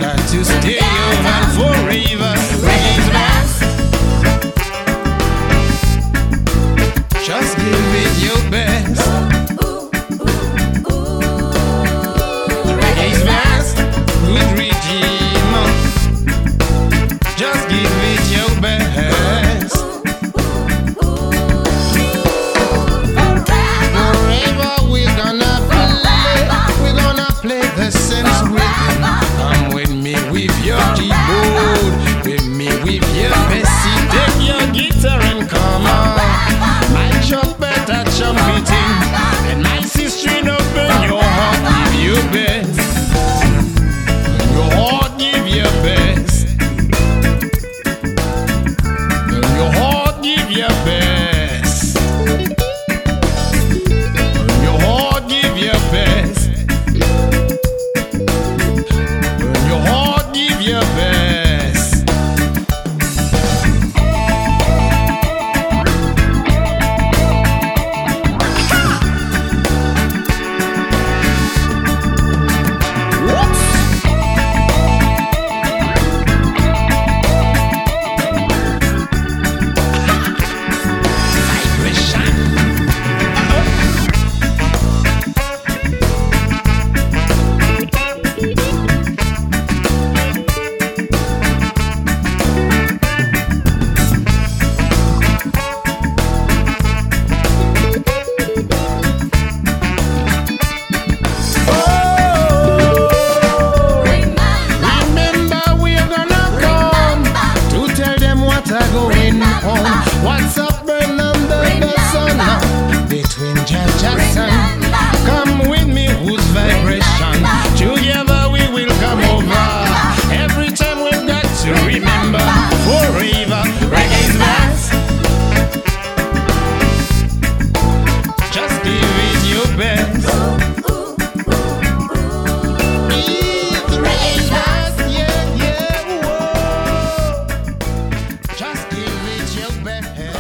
got to stay over forever. Reggae's best. Just give it your best. Reggae's best. Good regime. Just give it your best. Forever we're gonna play the sense rhythm. Come with me with your keyboard, with me with your bassy. Take your guitar and come on. My trumpet a trumpeting, and my sister open your heart, give your best. Your heart, give your best. Your heart, give your best. Your heart, give your best. Your heart, give your best. Going on. What's up under the sun between Jackson? Come with me, whose vibration? Together we will come over. Every time we've got to remember forever. Reggae's best. Just give it your best. Reggae's best, yeah, yeah, whoa. Just give it your best.